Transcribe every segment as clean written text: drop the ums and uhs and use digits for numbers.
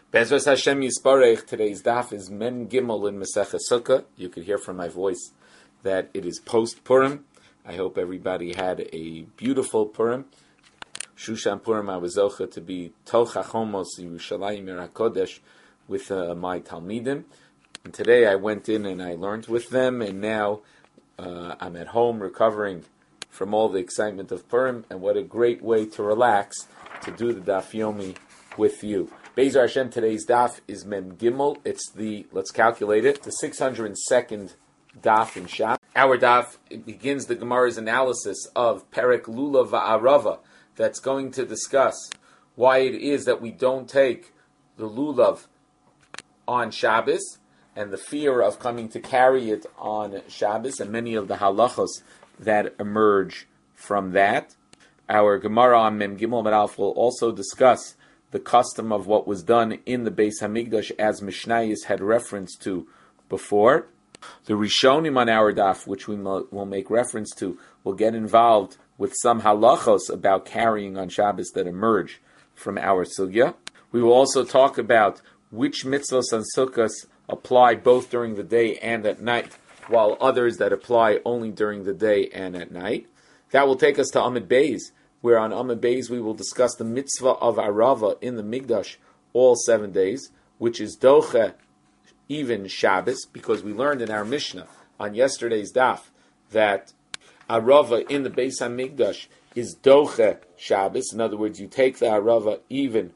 Bezras Hashem Yisparech. Today's daf is Mem Gimel in Masechah Sukkah. You could hear from my voice that it is post Purim. I hope everybody had a beautiful Purim. Shushan Purim, I was zocha to be Toch HaChomos Yerushalayim HaKodesh with my Talmidim. And today I went in and I learned with them, and now I'm at home recovering from all the excitement of Purim, and what a great way to relax to do the Daf Yomi with you. Be'ezer Hashem, today's daf is Mem Gimel. It's let's calculate it, the 602nd daf in Shab. Our daf, it begins the Gemara's analysis of Perek Lulav Va'arava, that's going to discuss why it is that we don't take the Lulav on Shabbos, and the fear of coming to carry it on Shabbos, and many of the halachos that emerge from that. Our Gemara on Mem Gimel Medalf will also discuss the custom of what was done in the Beis Hamikdash, as Mishnayos had reference to before. The Rishonim on our daf, which we will make reference to, will get involved with some halachos about carrying on Shabbos that emerge from our sugya. We will also talk about which mitzvahs and sukkahs apply both during the day and at night, while others that apply only during the day and at night. That will take us to Amud Beis, where on Amud Beis we will discuss the mitzvah of Arava in the Mikdash all 7 days, which is Doche even Shabbos, because we learned in our Mishnah on yesterday's daf that Arava in the Beis HaMikdash is Doche Shabbos. In other words, you take the Arava even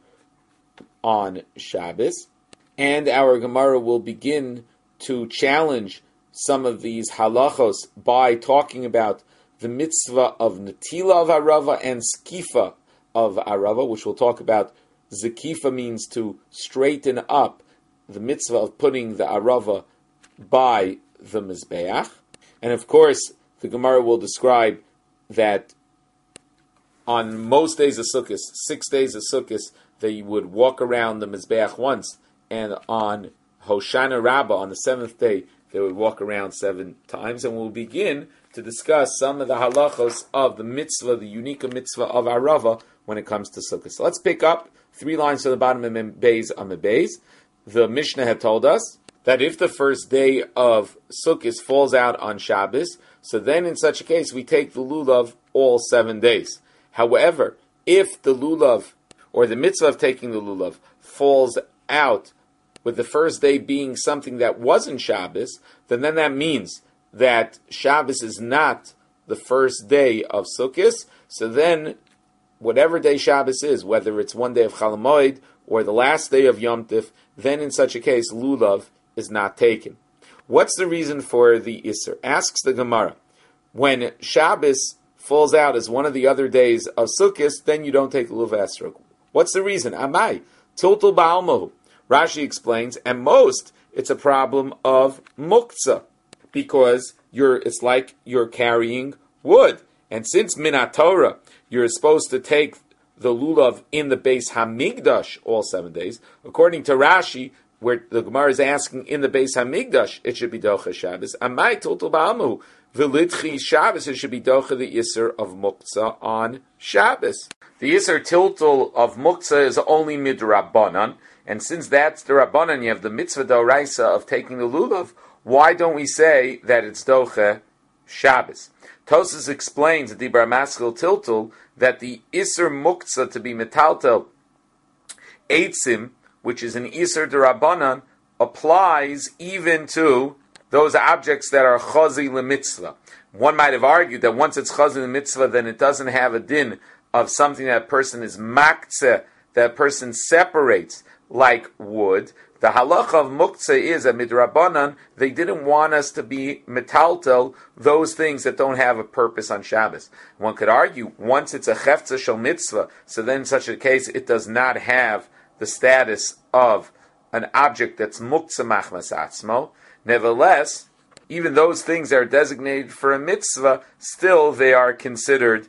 on Shabbos. And our Gemara will begin to challenge some of these halachos by talking about the mitzvah of Netila of Arava and Skifa of Arava, which we'll talk about. Zekifa means to straighten up, the mitzvah of putting the Arava by the Mizbeach. And of course, the Gemara will describe that on most days of Sukkot, 6 days of Sukkot, they would walk around the Mizbeach once, and on Hoshana Rabbah, on the 7th day, they would walk around 7 times, and we'll begin to discuss some of the halachos of the mitzvah, the unique mitzvah of Arava when it comes to Sukkot. So let's pick up 3 lines to the bottom of Amud Beis. The Mishnah had told us that if the first day of Sukkot falls out on Shabbos, so then in such a case we take the lulav all 7 days. However, if the lulav, or the mitzvah of taking the lulav, falls out with the first day being something that wasn't Shabbos, then that means that Shabbos is not the first day of Sukkot. So then, whatever day Shabbos is, whether it's one day of Chol Hamoed or the last day of Yom Tif, then in such a case, lulav is not taken. What's the reason for the Isser? Asks the Gemara. When Shabbos falls out as one of the other days of Sukkot, then you don't take lulav esrog. What's the reason? Amai, tiltul ba'almahu. Rashi explains, and most, it's a problem of muktzah, because it's like you're carrying wood. And since Minat Torah, you're supposed to take the lulav in the Beis Hamikdash all 7 days, according to Rashi, where the Gemara is asking in the Beis Hamikdash, it should be Docha Shabbos. Amai Total Ba'amu, V'litchi Shabbos, it should be Docha the Isser of Muktzah on Shabbos. The Isser Tiltul of Muktzah is only Midrabbanan, and since that's the Rabbanan, you have the mitzvah d'oraisa of taking the lulav, why don't we say that it's Doche Shabbos? Tosas explains, the Dibra Maskil Tiltul, that the Isser Muktzah to be metaltel Eitzim, which is an Isser d'Rabbanan, applies even to those objects that are Chazi l'mitzvah. One might have argued that once it's Chazi l'mitzvah, then it doesn't have a din of something that person is maktzeh, that person separates, like wood. The halacha of muktzah is that midrabanan, they didn't want us to be metaltel, those things that don't have a purpose on Shabbos. One could argue, once it's a chefza shel mitzvah, so then in such a case it does not have the status of an object that's muktzah machmas atzmo. Nevertheless, even those things that are designated for a mitzvah, still they are considered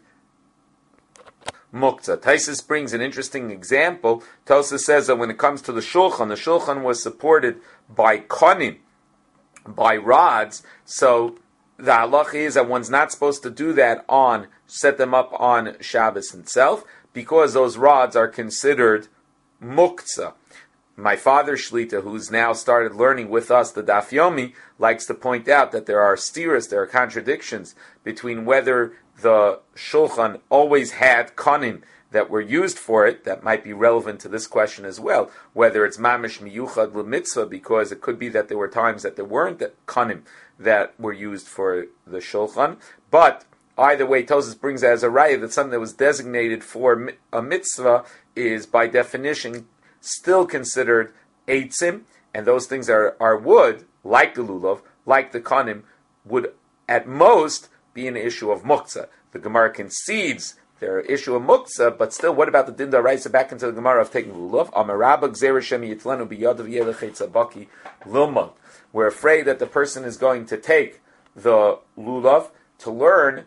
muktzah. Taisus brings an interesting example. Tosas says that when it comes to the shulchan was supported by konim, by rods, so the halacha is that one's not supposed to do that set them up on Shabbos itself, because those rods are considered muktzah. My father Shlita, who's now started learning with us the Daf Yomi, likes to point out that there are stiras, there are contradictions between whether the Shulchan always had konim that were used for it, that might be relevant to this question as well, whether it's mamish miyuchad l'mitzvah, because it could be that there were times that there weren't konim that were used for the Shulchan, but either way, Tosfos brings as a raya that something that was designated for a mitzvah is by definition still considered eitzim, and those things are wood, like the lulav, like the konim, would at most be an issue of muktzah. The Gemara concedes their issue of muktzah, but still, what about the din d'oraisa back into the Gemara of taking lulav? Amarabba gzeira shem yitlanu biyadav yelech etzabaki lilmod. We're afraid that the person is going to take the lulav to learn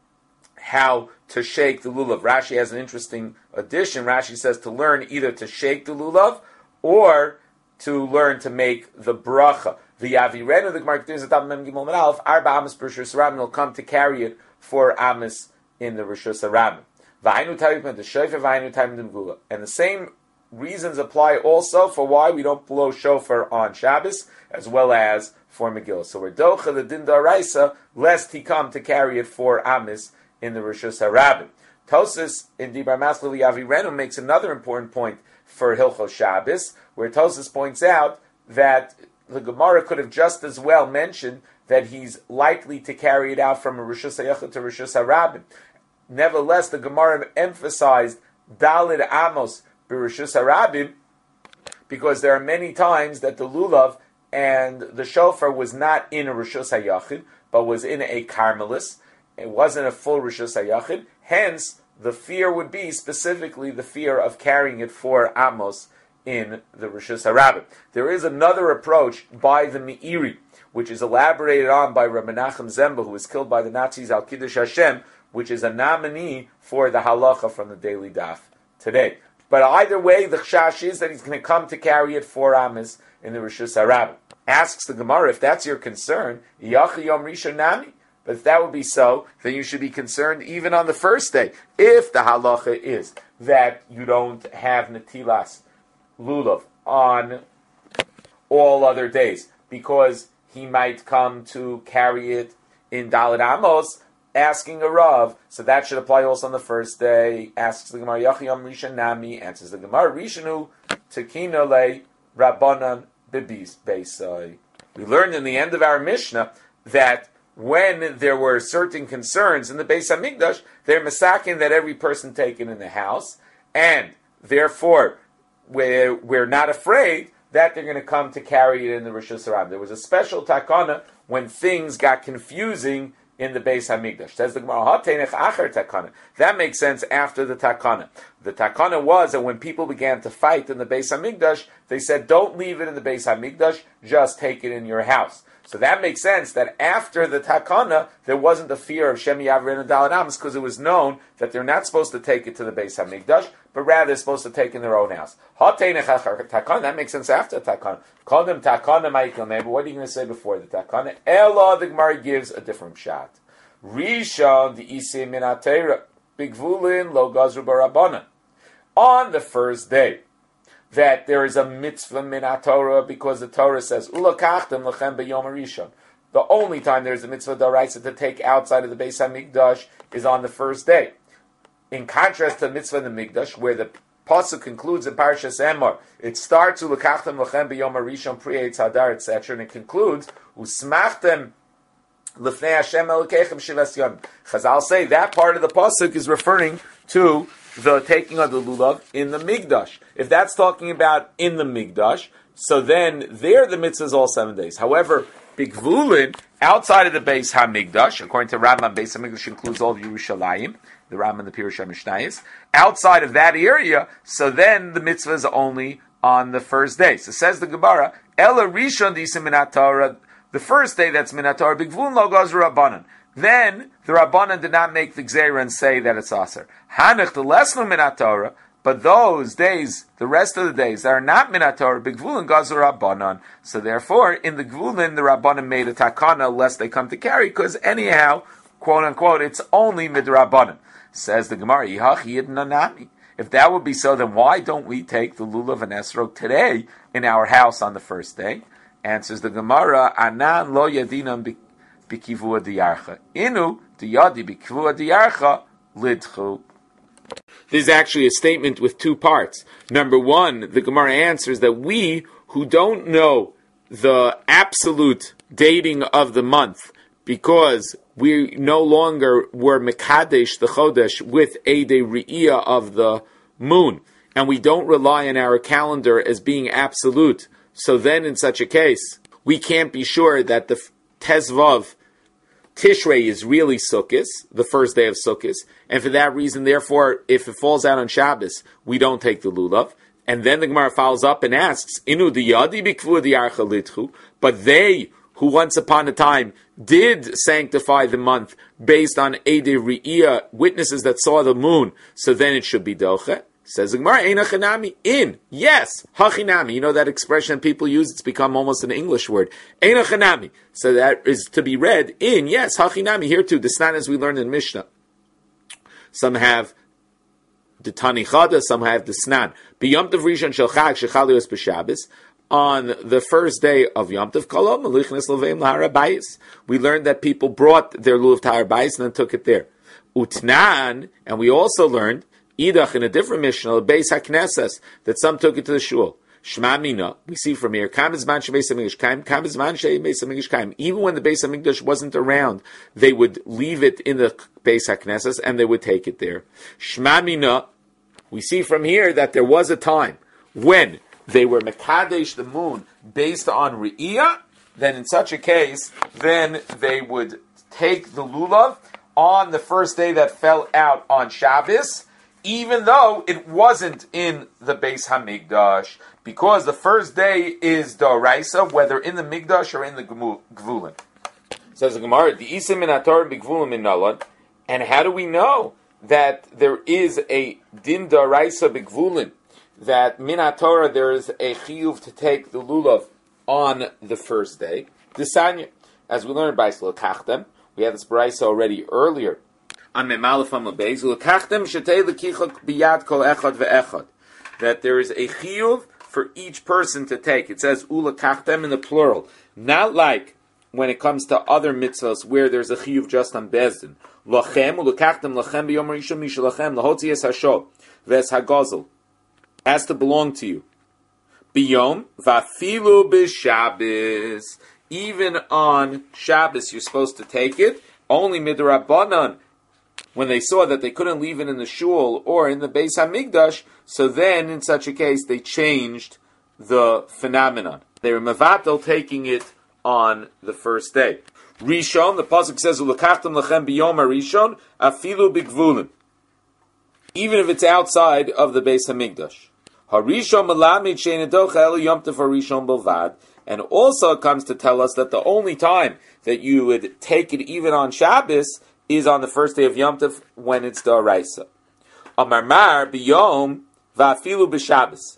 how to shake the lulav. Rashi has an interesting addition. Rashi says to learn either to shake the lulav or to learn to make the bracha. The Yavirenu, the Gemara continues at Mem Gimel Mem Aleph, Arba Amos B'Rishus Harabim, will come to carry it for Amos in the Rishus Harabim. V'hainu Tayim the Shofar, V'hainu Tayim the Megula. And the same reasons apply also for why we don't blow shofar on Shabbos, as well as for Megillah. So we're docha the din d'oraisa, lest he come to carry it for Amos in the Rishus Harabim. Tosfos in Dibar Maslo Yavirenu makes another important point for Hilchos Shabbos, where Tosfos points out that the Gemara could have just as well mentioned that he's likely to carry it out from a Rishus Hayachid to Rishus Harabim. Nevertheless, the Gemara emphasized Dalid Amos b'Rishus Harabim because there are many times that the lulav and the shofar was not in a Rishus Hayachid, but was in a Carmelis. It wasn't a full Rishus Hayachid. Hence, the fear would be specifically the fear of carrying it for Amos in the Rishus Harabim. There is another approach by the Meiri, which is elaborated on by Rabbi Menachem Zemba, who was killed by the Nazis al Kiddush Hashem, which is a nominee for the halacha from the Daily Daf today. But either way, the chash is that he's going to come to carry it for Amos in the Rishus Harabim. Asks the Gemara, if that's your concern, Yachi Yom Rishon Nami. But if that would be so, then you should be concerned even on the first day. If the halacha is that you don't have netilas lulav on all other days, because he might come to carry it in Daled Amos, asking a Rav, so that should apply also on the first day. Asks the Gemara, Yachiyam Rishon Nami, answers the Gemara, Rishonu Tekina Le Rabbanan Bibis Beisai. We learned in the end of our Mishnah that when there were certain concerns in the Beis Hamikdash, they're masakin that every person taken in the house, and therefore we're not afraid that they're going to come to carry it in the Rishus Harabim. There was a special takana when things got confusing in the Beis Hamikdash. Says the Gemara, "Ha'teinech acher takana." That makes sense after the takana. The takana was that when people began to fight in the Beis Hamikdash, they said, "Don't leave it in the Beis Hamikdash; just take it in your house." So that makes sense that after the takana, there wasn't the fear of Shem Yavrin and Daled Amos, because it was known that they're not supposed to take it to the Beis Hamikdash, but rather they're supposed to take it in their own house. Takana, that makes sense after the takana. Call them takana ma'ikal but what are you going to say before the takana? Ella, the Gemara gives a different shot. Rishon the Isei min HaTeira bigvulin lo gazru barabanan. On the first day, that there is a mitzvah min HaTorah, because the Torah says, Ulakachtem lechem b'yom harishon. The only time there is a mitzvah d'oraisa to take outside of the Beis HaMikdash is on the first day. In contrast to mitzvah in the Mikdash, where the pasuk concludes in Parashas Emor, it starts Ulakachtem lechem b'yom harishon pri Eitz Hadar, etc., and it concludes Usmachtem lefnei Hashem elokechem shivas yom. Chazal say that part of the pasuk is referring to the taking of the lulav in the Migdash. If that's talking about in the Migdash, so then there the mitzvah is all 7 days. However, Bigvulin, outside of the Beis HaMikdash, according to Rambam, Beis HaMikdash includes all of Yerushalayim, the Rambam, the Pirush HaMishnayos. Outside of that area, so then the mitzvah is only on the first day. So says the Gemara, Ela Rishon Disim Min HaTorah, the first day that's Min HaTorah, Bigvulin Lo Gazru Rabbanan. Then the Rabbanan did not make the Gzeira and say that it's Aser. Hanech the lesnu min HaTorah, but those days, the rest of the days, that are not min HaTorah, b'gvulin gazur Rabbanan. So therefore, in the Gvulin, the Rabbanan made a takana lest they come to carry, because anyhow, quote unquote, it's only mid Rabbanan. Says the Gemara, Yihach Yid Nanami. If that would be so, then why don't we take the lulav and esrog today in our house on the first day? Answers the Gemara, Anan lo yadinam b'kivua diyarcha. Inu diyadi b'kivua diyarcha lidchu. This is actually a statement with two parts. Number one, the Gemara answers that we who don't know the absolute dating of the month, because we no longer were Mekadesh the Chodesh with Eidei Re'iyah of the moon, and we don't rely on our calendar as being absolute. So then in such a case, we can't be sure that the Tezvav Tishrei is really Sukkot, the first day of Sukkot, and for that reason, therefore, if it falls out on Shabbos, we don't take the Lulav. And then the Gemara follows up and asks, Inu diyadi b'kvu diyarcha litchu, but they who once upon a time did sanctify the month based on Eidei Re'iyah, witnesses that saw the moon, so then it should be doche. Says the Gemara, Eina chanami, in, yes, hachinami. You know that expression people use, it's become almost an English word. Eina chanami. So that is to be read in, yes, hachinami. Here too, the snan as we learned in Mishnah. Some have the Tani Chada, some have the Snan. B'Yom Tov Rishon Shel Chag Shechalios B'Shabbos, on the first day of Yom Tov Kolom Melichnes Leveim Lahar Bayis, we learned that people brought their lulav to Har Bayis and then took it there. Utnan, and we also learned Idach in a different Mishnah, Beis HaKnesses, that some took it to the shul. Shema Mina, we see from here, Kam Bizman She Beis HaMikdash Kaim, Kam Bizman She Beis HaMikdash Kaim. Even when the Beis HaMikdash wasn't around, they would leave it in the Beis HaKnesses and they would take it there. Shema Mina, we see from here that there was a time when they were Mekadesh the moon based on Re'iyah, then in such a case, then they would take the Lulav on the first day that fell out on Shabbos, even though it wasn't in the Beis HaMikdash, because the first day is D'oraisa, whether in the Mikdash or in the Gvulin. Says the Gemara, the Isim min HaTorah b'Gvulin min Nalan, and how do we know that there is a Din D'oraisa b'Gvulin, that min HaTorah there is a chiyuv to take the lulav on the first day? The Sanya, as we learned by Slokachtem, we had this brayso already earlier on Memalefam Lebeis, Slokachtem shetei lekichok biyad kol echad ve'echad, that there is a chiyuv for each person to take. It says ulakachtem in the plural, not like when it comes to other mitzvahs where there's a chiyuv just on bezdin. Lachem ulakachtem lachem b'yom rishon mishalachem lahotzi es hasho v'es hagozel, has to belong to you. Biyom vafilu b'Shabbos, even on Shabbos you're supposed to take it. Only midrabanan, when they saw that they couldn't leave it in the shul or in the Beis HaMikdash, so then in such a case they changed the phenomenon. They were mevatel taking it on the first day. Rishon, the pasuk says, "Ulakachtem lachem biyom harishon afilu b'gvulim," even if it's outside of the Beis HaMikdash. Harishon melamid she'nedocha el yom tov harishon bilvad, and also it comes to tell us that the only time that you would take it even on Shabbos is on the first day of Yom Tov when it's D'oraisa. Amar mar biyom va'afilu b'Shabbos.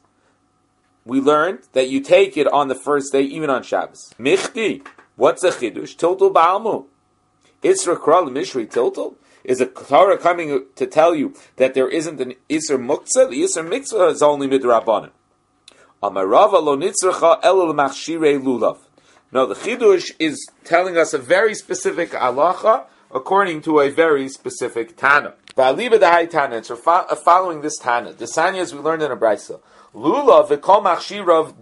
We learned that you take it on the first day even on Shabbos. Michti, what's a chidush? Tiltul ba'almu. Isra kral mishri tiltul. Is a Torah coming to tell you that there isn't an Isra Muktzah? The Isra Mitzvah is only midrabanan. Amarava lo nitzracha elul machshirei lulav. No, the Chidush is telling us a very specific halacha according to a very specific Tana. Va'aliba dahai Tana, it's following this Tana. The Sanyas we learned in a Brayso. Lulav v'kol machshirav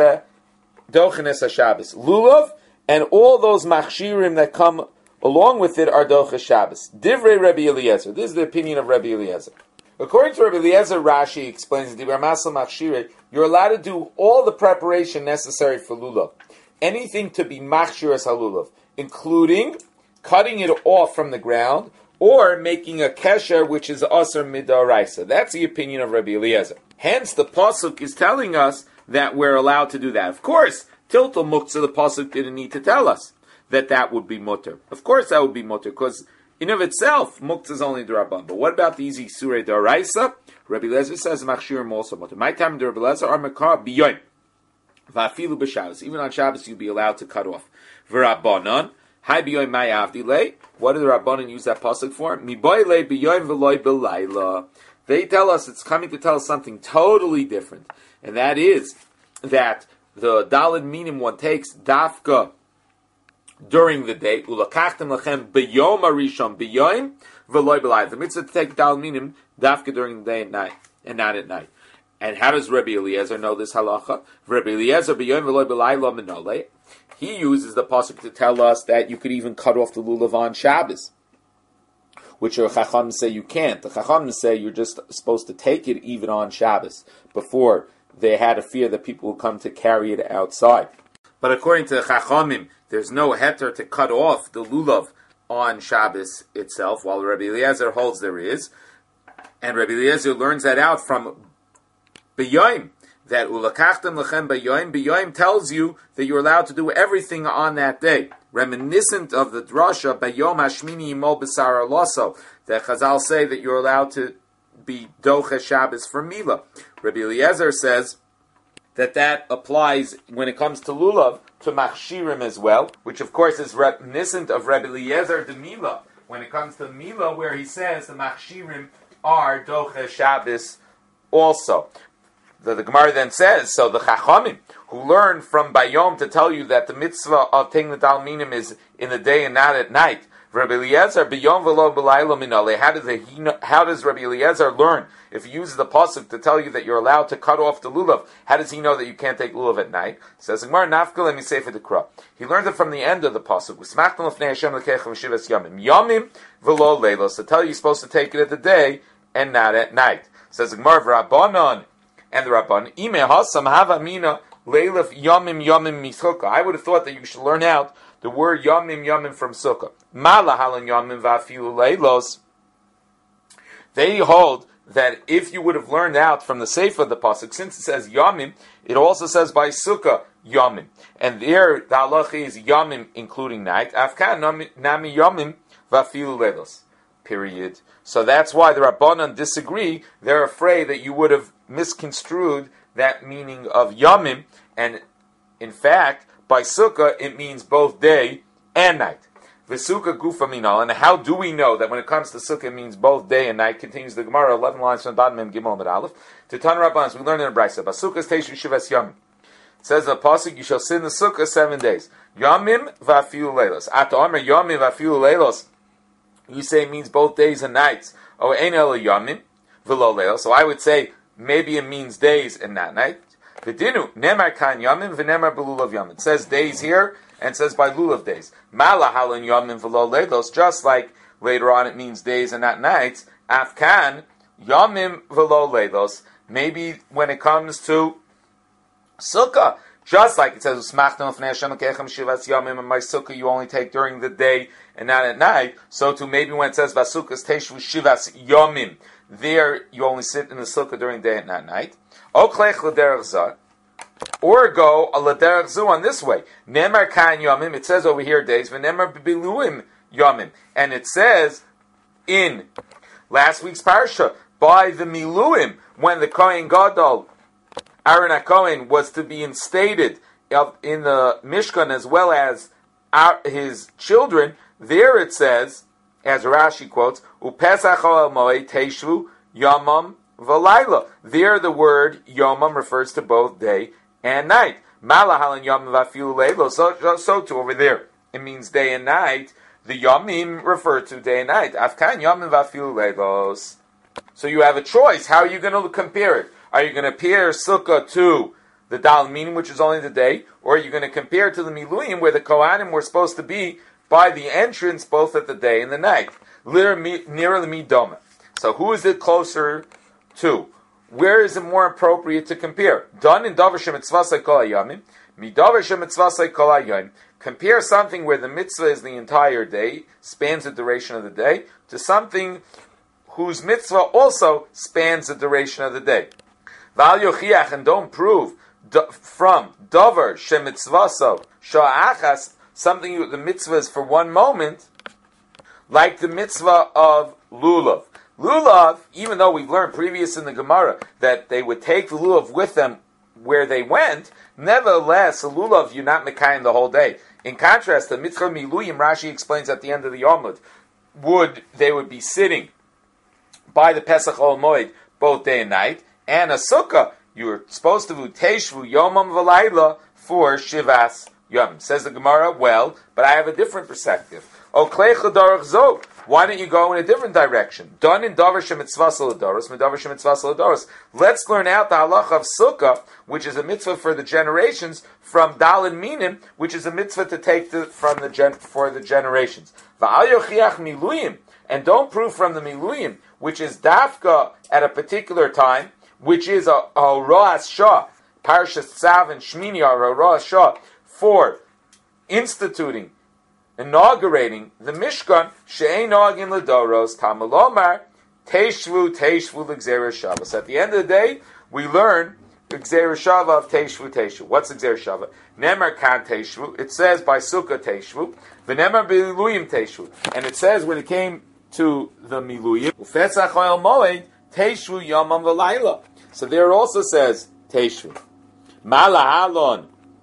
dochenes HaShabbos. Lulav and all those machshirim that come along with it are doche Shabbos. Divrei Rabbi Eliezer. This is the opinion of Rabbi Eliezer. According to Rabbi Eliezer, Rashi explains that you're allowed to do all the preparation necessary for lulav. Anything to be machshir as halulav, including cutting it off from the ground or making a kesher, which is asar midaraisa. That's the opinion of Rabbi Eliezer. Hence, the pasuk is telling us that we're allowed to do that. Of course, tiltul muktzah, the pasuk didn't need to tell us that would be mutter. Of course, that would be mutter because in of itself, muktzah is only d'rabban. But what about these isurei d'oraisa? Rabbi Eliezer says machshirim also mutter. My time in Rabbi Eliezer are makar biyoim va'afilu b'Shabbos. Even on Shabbos, you'd be allowed to cut off. V'rabbanon hai biyoim ma'avdilei. What did the rabbanon use that pasuk for? Mi boyle biyoim v'loy b'layla. They tell us it's coming to tell us something totally different, and that is that the Daled Minim one takes dafka during the day. Ulakachtem lachem b'yom arishon b'yom v'loy b'layl. The mitzvah to take Daled Minim dafka during the day and night, and not at night. And how does Rabbi Eliezer know this halacha? Rabbi Eliezer b'yom v'loy b'layl minolei. He uses the pasuk to tell us that you could even cut off the lulav on Shabbos, which the Chacham say you can't. The Chacham say you're just supposed to take it even on Shabbos. Before, they had a fear that people would come to carry it outside. But according to the Chachamim, there's no heter to cut off the lulav on Shabbos itself, while Rabbi Eliezer holds there is. And Rabbi Eliezer learns that out from B'yoim, that ulakachtem lechem b'yoim. B'yoim tells you that you're allowed to do everything on that day. Reminiscent of the drasha b'yom hashmini imol b'sar aloso, that Chazal say that you're allowed to be doche Shabbos for Mila. Rabbi Eliezer says that applies when it comes to lulav to machshirim as well, which of course is reminiscent of Rabbi Eliezer de Mila when it comes to Mila, where he says the machshirim are doche Shabbos also. The Gemara then says, so the Chachamim, who learn from Bayom to tell you that the mitzvah of taking the Daled Minim is in the day and not at night, Rabbi Eliezer, Bayom v'lo b'laylo minale, how does Rabbi Eliezer learn? If he uses the pasuk to tell you that you're allowed to cut off the lulav, how does he know that you can't take lulav at night? Says Gemara, Nafka, let me say for the Kra. He learned it from the end of the pasuk. Yomim v'lo leilos, to tell you you're supposed to take it at the day and not at night. Says Gemara, V'Rabbanon, and the Rabban, Ime hasam hava mina leilef yamim misukkah. I would have thought that you should learn out the word yamim from sukkah. Mala halan yamim va'afilu leilos. They hold that if you would have learned out from the sefer of the pasuk, since it says yamim, it also says by sukkah yamim, and there the halacha is yamim including night. Afkan nami yamim va'afilu leilos. Period. So that's why the Rabbanan disagree. They're afraid that you would have misconstrued that meaning of Yamim, and in fact, by Sukkah, it means both day and night. V'sukkah gufa minal, and how do we know that when it comes to Sukkah, it means both day and night? Continues the Gemara, 11 lines from the bottom, Mem Gimel Amud Aleph. To Tan Rabbanan, we learn in the Brisa, Basukkah Teishu Shivas Yamim. It says in the pasuk, you shall sit in the Sukkah 7 days. Yamim v'afilu leilos. At Omer Yamim v'afilu leilos. You say it means both days and nights. Oh, ein ela yamim v'lo leil. So I would say maybe it means days and not night. V'dinu nemar kan yamim v'nemar b'lulav yamim. It says days here and it says by lulav days. Mala halan yamim v'lo leilos. Just like later on it means days and not nights. Afkan yamim v'lo leilos. Maybe when it comes to Sukkah, just like it says, my sukkah you only take during the day and not at night. So too, maybe when it says Vasukas Teshu Shivas Yomim, there you only sit in the sukkah during the day and not at night. Or go a Laderach Zu on this way. Nemar Kan Yomim, it says over here days, V'nemar Biluim Yomim. And it says in last week's parsha, by the Miluim, when the Kohen Gadol, Aaron HaKohen, was to be instated in the Mishkan as well as his children, there it says, as Rashi quotes, Upesach Moed Teishvu Yomam V'Layla. There the word Yomam refers to both day and night. Malahalan Yomam V'Afilu Leilo. So too over there, it means day and night. The Yomim refer to day and night. Afkan Yomam V'Afilu Leilos. So you have a choice. How are you going to compare it? Are you going to compare Sukkah to the Daled Minim, which is only the day, or are you going to compare it to the Miluim, where the Kohanim were supposed to be by the entrance both at the day and the night? Nearer the Midoma. So who is it closer to? Where is it more appropriate to compare? Done in Davar Shemitzvasai Kol Hayamim, Midavar Shemitzvasai Kol Hayom. Compare something where the mitzvah is the entire day, spans the duration of the day, to something whose mitzvah also spans the duration of the day. Val Yochiach, and don't prove from Davar Shemitzvaso Sha'achas, something the mitzvah is for one moment, like the mitzvah of Lulav. Lulav, even though we've learned previous in the Gemara that they would take the Lulav with them where they went, nevertheless, a Lulav you're not mekayim the whole day. In contrast, the mitzvah Miluyim, Rashi explains at the end of the Yomud, they would be sitting by the Pesach Ol Moed, both day and night, and a sukkah, you're supposed to do Teishvu Yomam V'Layla for Shivas Yom. Says the Gemara, well, but I have a different perspective. Why don't you go in a different direction? Done in Davar Shemitzvas L'Doros, Medavar Shemitzvas L'Doros. Let's learn out the halacha of Sukkah, which is a mitzvah for the generations, from Dalin Minim, which is a mitzvah to take for the generations. V'al yochiach miluyim, and don't prove from the miluyim, which is dafka at a particular time, which is a Roas Shah, Parshas Tzav and Shmini are a Roas Shah, for instituting, inaugurating the Mishkan, She'ein Nogin L'Doros, Tamalomar, Teishvu L'Gzeira Shava. So at the end of the day, we learn the Gzeira Shava of Teishvu. What's the Gzeira Shava? Nemar Kan Teishvu. It says by Sukkah Teishvu. V'Nemar B'Iluyim Teishvu. And it says when it came to the Miluyim, Ufetzach Oil Moed, Teishvu Yomam V'Layla. So there it also says Teishvu. Malahalon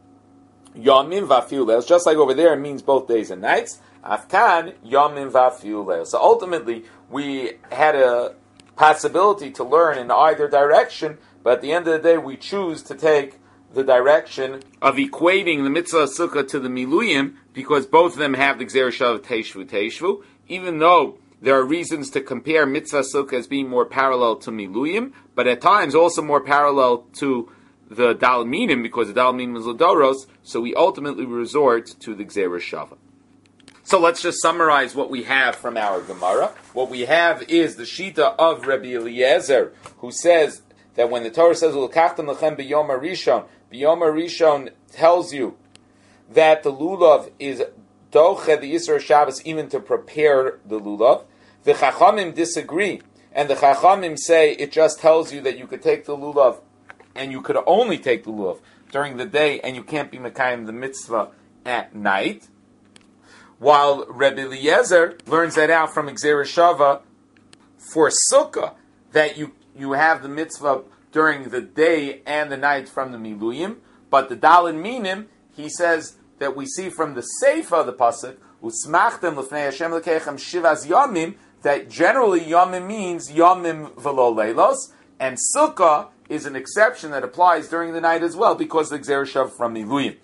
Yomim Vafilel. Just like over there, it means both days and nights. Afkan Yomim Vafilel. So ultimately, we had a possibility to learn in either direction, but at the end of the day, we choose to take the direction of equating the mitzvah sukkah to the miluyim, because both of them have the gzera shav teishvu, even though there are reasons to compare mitzvah sukkah as being more parallel to miluyim, but at times also more parallel to the dal minim, because the dal minim is l'doros, so we ultimately resort to the gzera shava. So let's just summarize what we have from our Gemara. What we have is the Shita of Rabbi Eliezer, who says that when the Torah says "Ulakachtem lechem b'yom harishon," b'yom harishon tells you that the lulav is doche the Yisro Shabbos even to prepare the lulav. The Chachamim disagree, and the Chachamim say it just tells you that you could take the lulav, and you could only take the lulav during the day, and you can't be mekayim the mitzvah at night. While Rebbe Eliezer learns that out from Gzera Shava for Sukkah, that you have the mitzvah during the day and the night from the Miluyim, but the Dalin Minim, he says that we see from the Seifa of the Pasuk, Usmachtem L'fnei Hashem L'keichem Shivas Yomim, that generally Yomim means Yomim V'lo Leilos, and Sukkah is an exception that applies during the night as well, because the Gzera Shava from Miluyim.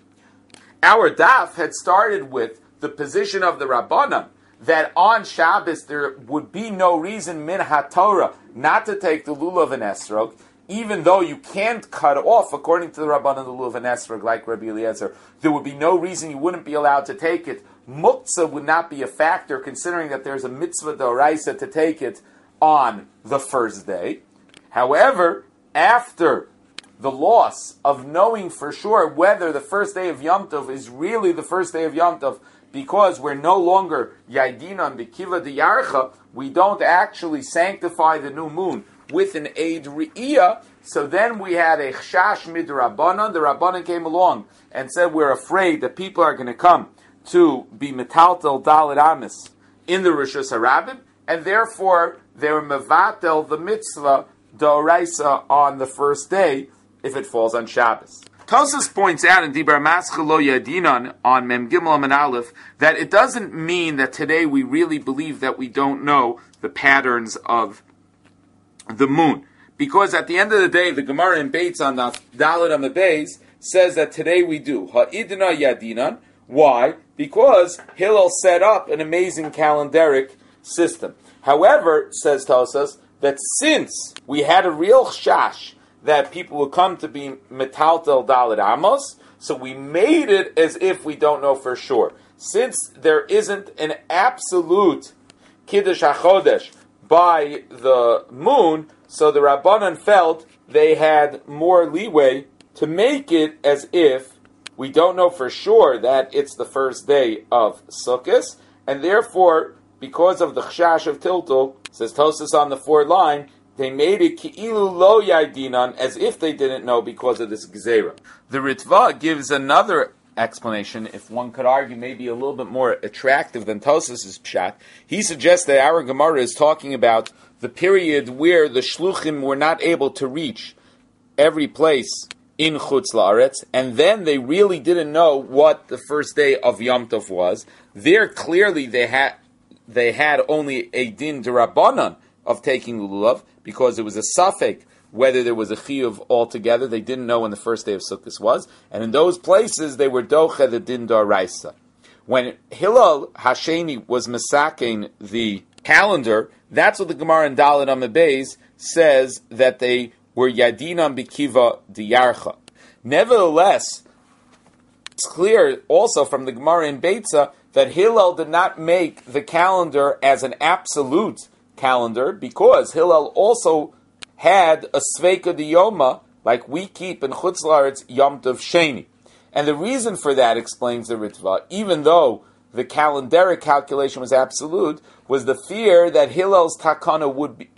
Our daf had started with the position of the Rabbanan, that on Shabbos there would be no reason min haTorah not to take the lulav and esrog, even though you can't cut off, according to the Rabbanan, the lulav and esrog, like Rabbi Eliezer. There would be no reason you wouldn't be allowed to take it. Muktzah would not be a factor, considering that there's a mitzvah d'oraisa to take it on the first day. However, after the loss of knowing for sure whether the first day of Yom Tov is really the first day of Yom Tov, because we're no longer Yaidinan B'Kiva D'Yarcha, we don't actually sanctify the new moon with an Eid Re'iyah, so then we had a Chshash Mid Rabbanan. The Rabbanan came along and said, we're afraid that people are going to come to be Metaltel Dalet Amis in the Rishus HaRabim, and therefore they were Mevatel the Mitzvah D'Oraisa on the first day, if it falls on Shabbos. Tosfos points out in Dibar Maschel Lo Yadinan on Mem Gimel and Aleph that it doesn't mean that today we really believe that we don't know the patterns of the moon. Because at the end of the day, the Gemara in Beitz on the Dalet Amabeis says that today we do. Ha'idna Yadinan. Why? Because Hillel set up an amazing calendaric system. However, says Tosfos, that since we had a real chash that people will come to be metaltel dalet amos, so we made it as if we don't know for sure. Since there isn't an absolute kiddush hachodesh by the moon, so the Rabbanan felt they had more leeway to make it as if we don't know for sure that it's the first day of Sukkot, and therefore, because of the chshash of tiltul, says Tosfos on the fourth line, they made it ki'ilu lo yaidinan, as if they didn't know because of this gzeira. The Ritva gives another explanation, if one could argue maybe a little bit more attractive than Tosfos' pshat. He suggests that our Gemara is talking about the period where the shluchim were not able to reach every place in Chutz La'aretz, and then they really didn't know what the first day of Yom Tov was. There clearly they had only a din d'Rabbanan of taking lulav, because it was a suffix whether there was a chiyuv altogether. They didn't know when the first day of Sukkot was, and in those places they were doche the din d'oraisa. When Hillel Hasheni was masaking the calendar, that's what the Gemara in Dalet Amud Beis says, that they were yadinam b'kiva diyarcha. Nevertheless, it's clear also from the Gemara in Beitza that Hillel did not make the calendar as an absolute calendar, because Hillel also had a Sveika Diyoma, like we keep in Chutz La'aretz Yom Tov Sheni. And the reason for that, explains the Ritva, even though the calendaric calculation was absolute, was the fear that Hillel's takanos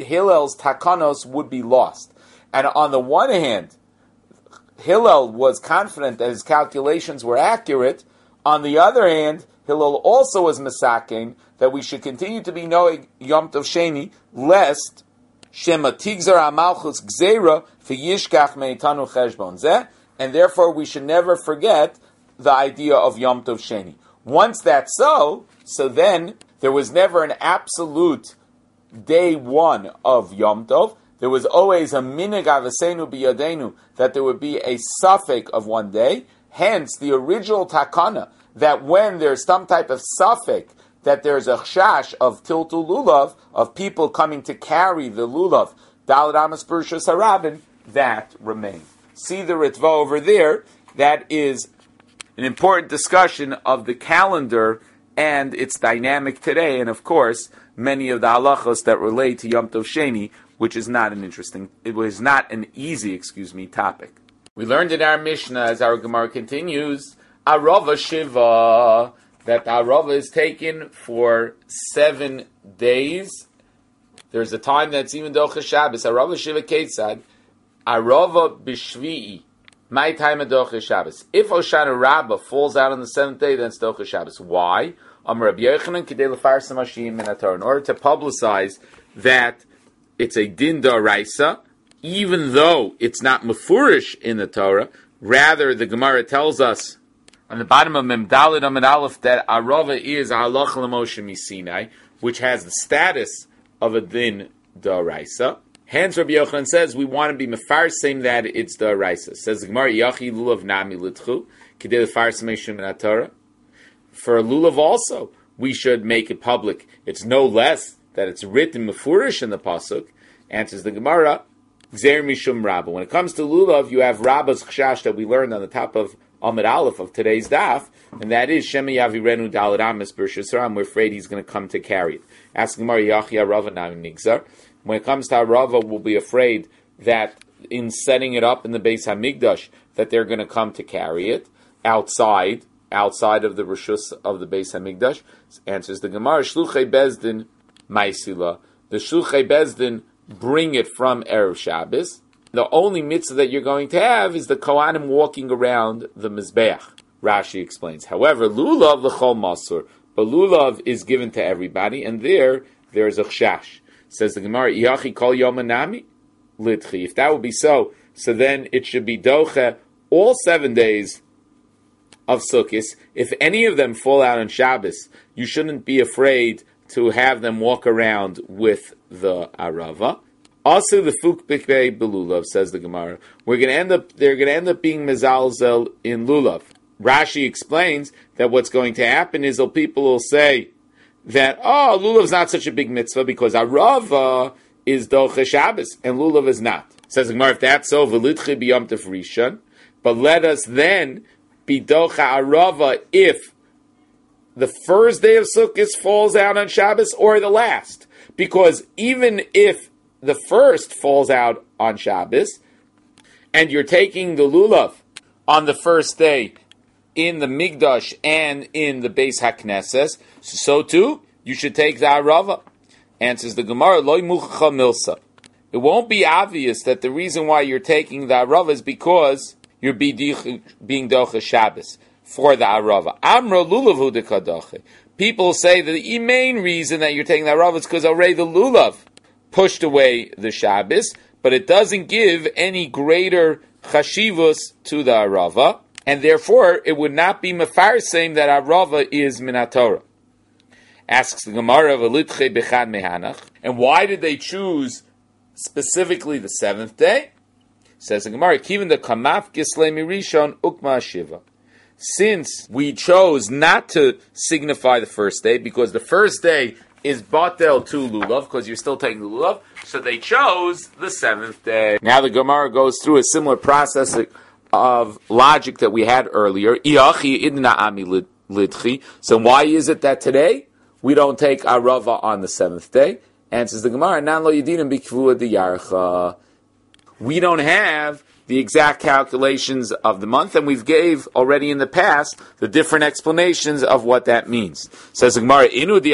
would be lost. And on the one hand, Hillel was confident that his calculations were accurate. On the other hand, Hillel also was masaking that we should continue to be knowing Yom Tov Sheni, lest Shema Tigzar Amalchus Gzeira V'yishkach Meitanu Cheshbon Zeh, and therefore we should never forget the idea of Yom Tov Sheni. Once that's so then there was never an absolute day one of Yom Tov. There was always a minig avasenu biyadenu, that there would be a suffix of one day. Hence, the original takana, that when there's some type of suffix, that there's a chash of tiltul lulav, of people coming to carry the lulav, Daled Amos Bershus Harabin, that remains. See the Ritva over there. That is an important discussion of the calendar and its dynamic today, and of course, many of the halachos that relate to Yom Tov Sheni, which is not it was not an easy, topic. We learned in our Mishnah, as our Gemara continues, Arava Shiva, that the Arava is taken for 7 days. There's a time that's even Docha Shabbos. Arava Shiva Ketzad, Arava B'Shvi'i, my time of Docha Shabbos. If Hoshana Rabbah falls out on the 7th day, then it's Docha Shabbos. Why? In order to publicize that it's a din d'oraisa, even though it's not mefurish in the Torah. Rather, the Gemara tells us on the bottom of Mem Daled Amud Aleph that Arava is a halach l'Moshe miSinai, which has the status of a din d'oraisa. Hence, Rabbi Yochanan says we want to be mefarsim that it's d'oraisa. Says the Gemara, Yachi lulav nami litchu k'dei lefarsim mishum in Torah. For lulav also, we should make it public. It's no less that it's written mefurish in the pasuk. Answers the Gemara, Gzer mishum Rabbah. When it comes to lulav, you have Rabbah's chashash that we learned on the top of Amud Aleph of today's daf, and that is Shema Yavirenu Daled Amos Bershus Harabin. We're afraid he's going to come to carry it. Ask Gemara, Yachi Arava Nami Nigzar. When it comes to Arava, we'll be afraid that in setting it up in the Beis Hamikdash, that they're going to come to carry it outside of the Rishus of the Beis Hamikdash. Answers the Gemara, Shluchei Bezdin Maisila. The Shluchei Bezdin bring it from Erev Shabbos. The only mitzvah that you're going to have is the Kohanim walking around the Mizbeach. Rashi explains. However, Lulav l'chol masur, but Lulav is given to everybody, and there's a chash. Says the Gemara, Yachi kol yomanami litchi. If that would be so then it should be doche all 7 days of Sukkot. If any of them fall out on Shabbos, you shouldn't be afraid to have them walk around with the Arava. Also, the fukbikbei belulav, says the Gemara. They're going to end up being mezalzel in lulav. Rashi explains that what's going to happen is people will say that, lulav's not such a big mitzvah because Arava is doche Shabbos and lulav is not. Says the Gemara, if that's so, v'litchi b'yom tov rishon, but let us then be doche Arava if the first day of Sukkot falls out on Shabbos or the last. Because even if the first falls out on Shabbos, and you're taking the lulav on the first day in the Migdash and in the Beis HaKnesses, so too, you should take the Arava. Answers the Gemara, Loi muchacha milsa. It won't be obvious that the reason why you're taking the Arava is because you're being doche Shabbos for the Arava. Amra lulav hu dekadoche. People say that the main reason that you're taking the Arava is because already the lulav pushed away the Shabbos, but it doesn't give any greater chashivus to the Arava, and therefore it would not be mefarsim that Arava is min haTorah. Asks the Gemara, "V'litche bechad mehanach." And why did they choose specifically the seventh day? Says the Gemara, "Kiven the kamaf gislei mirishon ukma shiva." Since we chose not to signify the first day, because the first day is batel to lulav, because you're still taking the lulav, so they chose the seventh day. Now the Gemara goes through a similar process of logic that we had earlier. So why is it that today we don't take arava on the seventh day? Answers the Gemara, we don't have the exact calculations of the month, and we've gave already in the past the different explanations of what that means. Says the Gemara,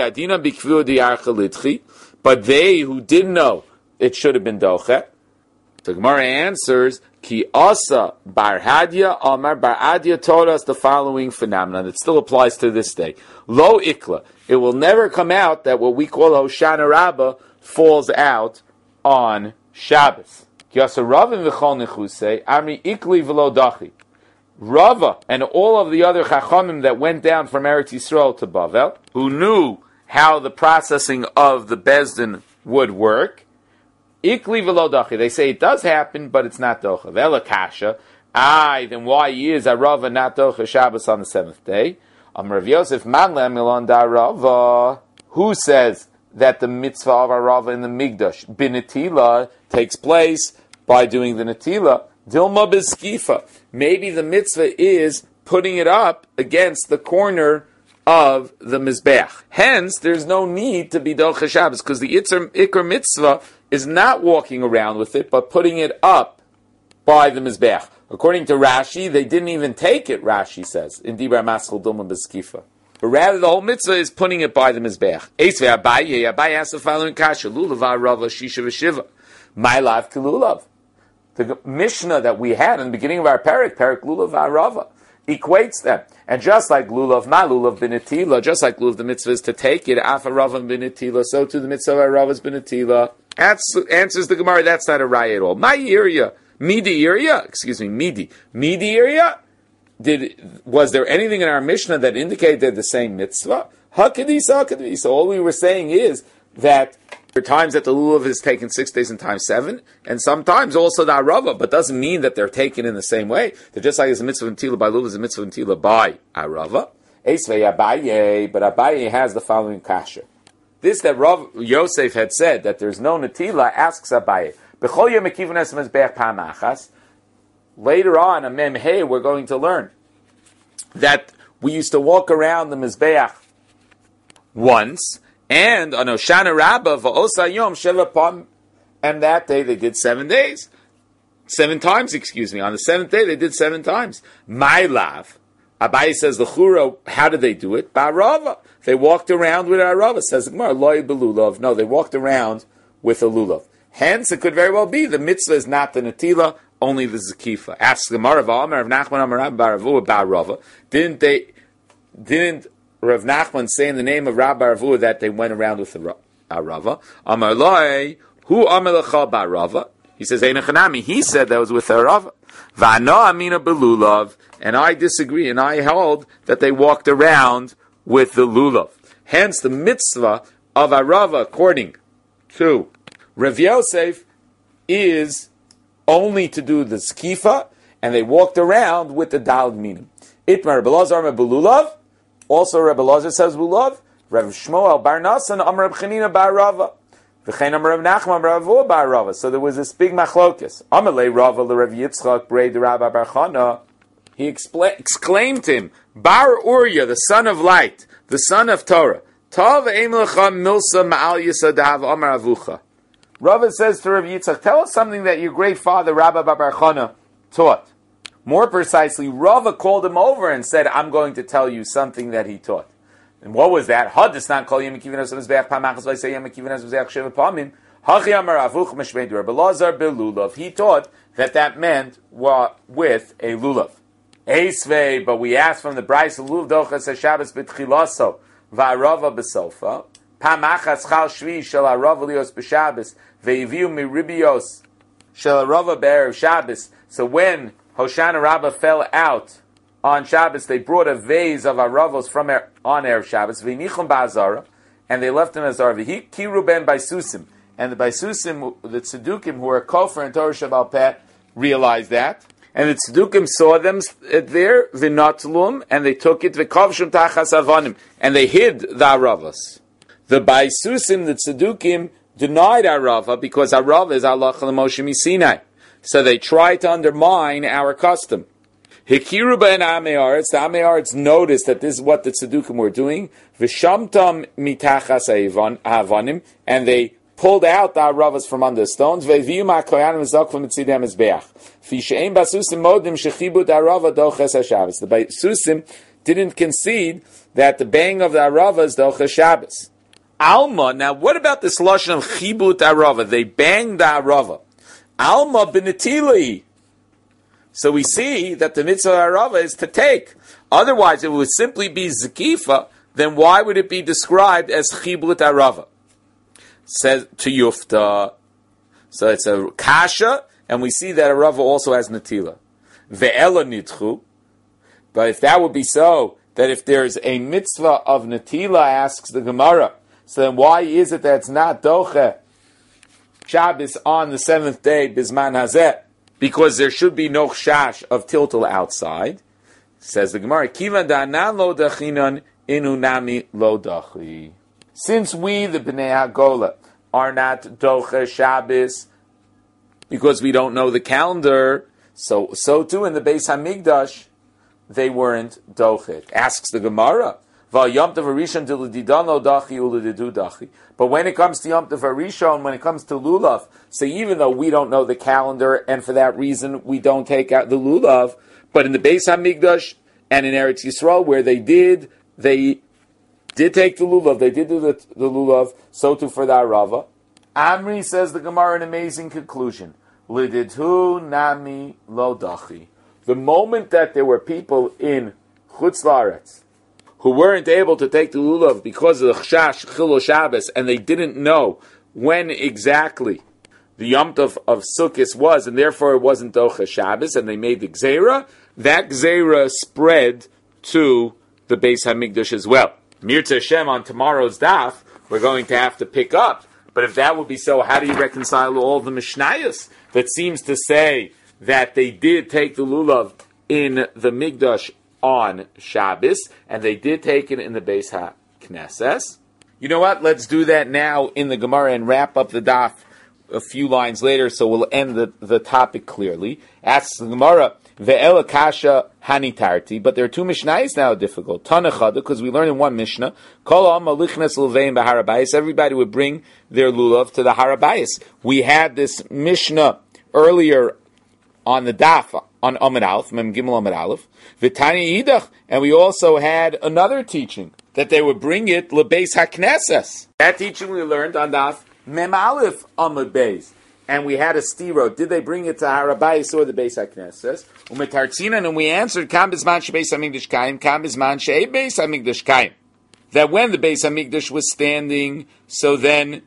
but they who didn't know it should have been doche. The Gemara answers, Ki asa bar Hadya Amar bar Adya told us the following phenomenon. It still applies to this day. Lo ikla. It will never come out that what we call Hoshana Rabbah falls out on Shabbos. Rava and all of the other Chachamim that went down from Eretz Yisrael to Bavel, who knew how the processing of the Bezdin would work, Ikli v'lo dachi. They say it does happen, but it's not docha. V'ela kasha. Then why is a Rava not docha Shabbos on the seventh day? Rav Yosef man le'amilon da Rava. Who says that the mitzvah of a Rava in the Migdash, binetila, takes place by doing the netila? Dilma b'skifa. Maybe the mitzvah is putting it up against the corner of the Mizbeach. Hence, there's no need to be docha Shabbos, because the Iker mitzvah is not walking around with it, but putting it up by the Mizbeach. According to Rashi, they didn't even take it, Rashi says, in Dibra Maschel Dilma b'skifa. But rather, the whole mitzvah is putting it by the Mizbeach. Eisve Abaye asks the following kasha, Lulav Rava Shisha V'Shiva. My life to Lulav. The Mishnah that we had in the beginning of our Perek Lulav Rava, equates them. And just like Lulav, Ma Lulav Binatila, just like Lulav, the mitzvah is to take it, Afa Rava Binatila, so too the mitzvah of Rava's Binatila. Answers the Gemara, that's not a raya at all. My area, Midi area, Midi area, was there anything in our Mishnah that indicated they're the same mitzvah? Hakadisa. So all we were saying is that there are times that the lulav is taken 6 days and times 7, and sometimes also the arava, but doesn't mean that they're taken in the same way. They're just like it's a mitzvah of tila by lulav, is a mitzvah of tila by arava. Esvei Abaye, but Abaye has the following kasha. This that Rav Yosef had said that there's no netila, asks Abaye. Later on, a memhei, we're going to learn that we used to walk around the mizbeach once, and on Hoshana Rabbah va'osa yom sheva pam, and that day they did 7 days, 7 times. On the seventh day they did 7 times. My lav. Abaye says the chura. How did they do it? Ba'arava. They walked around with arava. Says the Gemara, loy belulav. No, they walked around with a lulav. Hence, it could very well be the mitzvah is not the netila, only the zakifa. Asks the Gemara, V'amar Rav Nachman Amar Rabbi Baravua Ba'arava. Didn't Rav Nachman say in the name of Rabbi Baravua that they went around with the arava? Amar loy hu amar lecha ba'arava. He says Einachanami. He said that was with the arava. V'ano amina belulav. And I disagree, and I held that they walked around with the lulav. Hence, the mitzvah of arava, according to Rav Yosef, is only to do the skifa, and they walked around with the daled minim. Itmar Rebbe Lazar belulav. Also, Rebbe Lazar says lulav. Rav Shmuel bar Nasan Amar Reb Chanina bar Rava. V'chein Amar Rav Nachman bar Ravua bar Rava. So there was this big machlokes. Amalei Rava l'Rav Yitzchak brei de Rabba bar Chana. He exclaimed to him, Bar Uriah, the son of light, the son of Torah. Tav eim lecha milsa ma'al yisadav Amar Avucha. Rava says to Rav Yitzchak, tell us something that your great father, Rabba bar Chana, taught. More precisely, Rava called him over and said, I'm going to tell you something that he taught. And what was that? Hadisnan kol yem kivinas mizbeach pamachas v'isay yem kivinas mizbeach sheva pamim. Hachi amar avuch meshmei Rabbi Lazar belulav. He taught that meant with a lulav. Eisvei, but we asked from the Bryce lulav dochas Shabbos b'tchilaso va'arava b'sofa. Pamachas chal shvi shel arava lios b'Shabbos ve'yiviu miribios shel arava be'erev Shabbos. So when Hoshana Rabbah fell out on Shabbos, they brought a vase of aravos from on Erev Shabbos, v'nichum ba'azara, and they left him as Arvi. He kiru ben Baisusim, and the Baisusim, the Tzedukim who are kofar and Torah Shabbat Peh, realized that, and the Tzedukim saw them there, v'natlum, and they took it v'kovshum tachas avanim, and they hid the Aravas. The Baisusim, the Tzedukim, denied Arava because Arava is Allah Moshe Misinai. So they tried to undermine our custom. Hikiru ben Ameyaretz, the Ameyaretz noticed that this is what the Tzedukim were doing. V'shamtam mitachas ha'avanim, and they pulled out the Aravas from under the stones. V'viyu ma'koyanim v'zokvam mitzidem ezbeach. V'she'em basusim modim shechibut Arava doches ha'Shabbos. The Basusim didn't concede that the bang of the Arava is doches Shabbos. Alma, now what about this lashon of chibut Arava? They banged the Arava. Alma b'netilai. So we see that the mitzvah Arava is to take. Otherwise, it would simply be Zekifa, then why would it be described as Chibut Arava? Says to Yufta. So it's a Kasha, and we see that Arava also has Natila. Ve'ela nitchu. But if that would be so, that if there's a mitzvah of Natila, asks the Gemara, so then why is it that it's not Doche Shabbos on the seventh day, Bisman Hazeh? Because there should be no chash of tiltal outside. Says the Gemara, Kivan da'anan lo dachinan inu nami lo dachi. Since we, the Bnei HaGola, are not doche Shabbos, because we don't know the calendar, so too in the Beis HaMikdash, they weren't doche. Asks the Gemara, but when it comes to Yom Tov Harishon, when it comes to Lulav, so even though we don't know the calendar, and for that reason we don't take out the Lulav, but in the Beis HaMikdash and in Eretz Yisrael, where they did take the Lulav, they did do the Lulav, so too for the Arava. Amri says the Gemara an amazing conclusion. Lididhu nami lo dachi. The moment that there were people in Chutz La'aretz who weren't able to take the lulav because of the chash chilul Shabbos, and they didn't know when exactly the Yom Tov of Sukkot was, and therefore it wasn't Docha Shabbos, and they made the Gzeira, that Gzeira spread to the Beis HaMikdash as well. Mirza Hashem, on tomorrow's daf, we're going to have to pick up, but if that would be so, how do you reconcile all the Mishnayos that seems to say that they did take the lulav in the Mikdash on Shabbos, and they did take it in the Beis HaKnesses? You know what? Let's do that now in the Gemara and wrap up the daf a few lines later, so we'll end the topic clearly. Asks the Gemara, Ve'ela kasha hanitarti, but there are two Mishnayos now difficult. Tanachada, because we learned in one Mishnah, Kol ha'ama lichnes l'vein b'harabayis, everybody would bring their lulav to the harabayis. We had this Mishnah earlier on the daf, on Amud Aleph, Mem Gimel Amud Aleph, V'tani Yidach, and we also had another teaching, that they would bring it L'Beis HaKnesses. That teaching we learned on daf Mem Aleph Amud Beis. And we had a stiro. Did they bring it to Harabayis or the Beis HaKnesses? Umetartzinan, and we answered, Kam Bizman Shebeis HaMikdash Kayim, Kam Bizman She'ei Beis HaMikdash Kayim. That when the Beis HaMikdash was standing, so then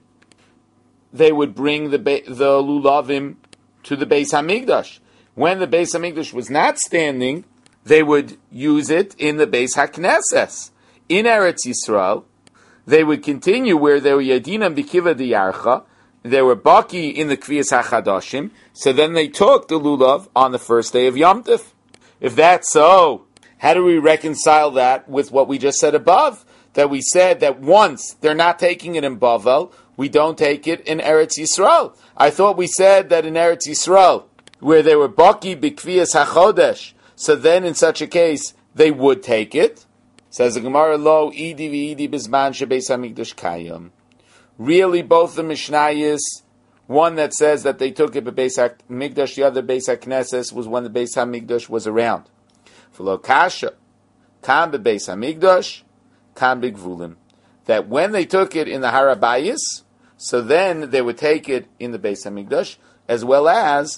they would bring the lulavim to the Beis HaMikdash. When the Beis HaMikdash was not standing, they would use it in the Beis HaKnesses. In Eretz Yisrael, they would continue where they were Yadinam B'kiva Diyarcha, they were Baki in the Kviyas HaChadashim, so then they took the Lulav on the first day of Yom Tov. If that's so, how do we reconcile that with what we just said above? That we said that once they're not taking it in Bavel, we don't take it in Eretz Yisrael. I thought we said that in Eretz Yisrael, where they were Baki B'Kviyas HaChodesh, so then in such a case, they would take it. Says the Gemara, Lo, Idi v'Idi Bizman Shebeis HaMikdash Kayim. Really, both the Mishnayos, one that says that they took it Beis HaMikdash, the other Beis HaKnesses, was when the Beis HaMikdash was around. V'lo kasha, kam beBeis HaMikdash, kam b'gvulim. That when they took it in the Harabayis, so then they would take it in the Beis HaMikdash, as well as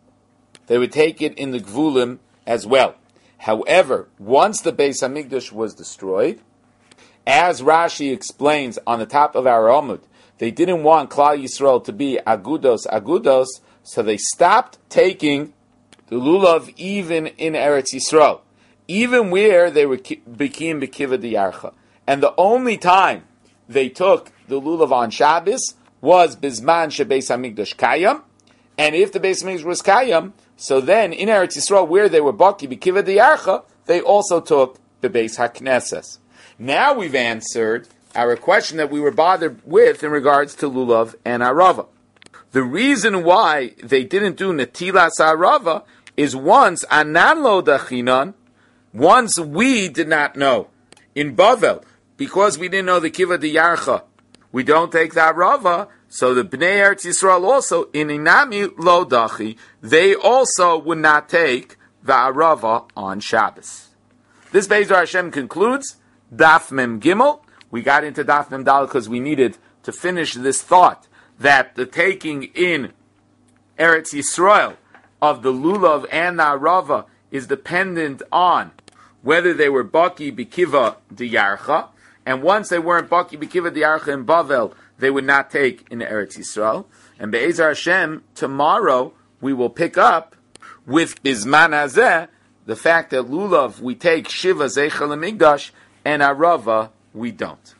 they would take it in the Gvulim as well. However, once the Beis HaMikdash was destroyed, as Rashi explains on the top of our Amud, they didn't want Klal Yisrael to be agudos, so they stopped taking the lulav even in Eretz Yisrael, even where they were became B'kiva Diyarcha. And the only time they took the lulav on Shabbos was Bizman Shebeis HaMikdash Kayam, and if the Beis HaMikdash was Kayam, so then in Eretz Yisrael, where they were Baki B'Kiva D'Yarcha, they also took the Beis HaKnesses. Now we've answered our question that we were bothered with in regards to lulav and arava. The reason why they didn't do netilas arava is once anan lo dachinan, once we did not know in Bavel, because we didn't know the Kiva D'Yarcha, we don't take the arava. So the Bnei Eretz Yisrael also in inami lo dachi, they also would not take the arava on Shabbos. This Be'ezras Hashem concludes Daf Mem Gimel. We got into Daf Mem Dal because we needed to finish this thought that the taking in Eretz Yisrael of the lulav and the arava is dependent on whether they were Baki B'Kiva D'Yarcha, and once they weren't Baki B'Kiva D'Yarcha in Bavel, they would not take in Eretz Yisrael. And Be'ezras Hashem, tomorrow we will pick up with Bizman Hazeh, the fact that lulav we take Shiva Zeichel HaMikdash and arava we don't.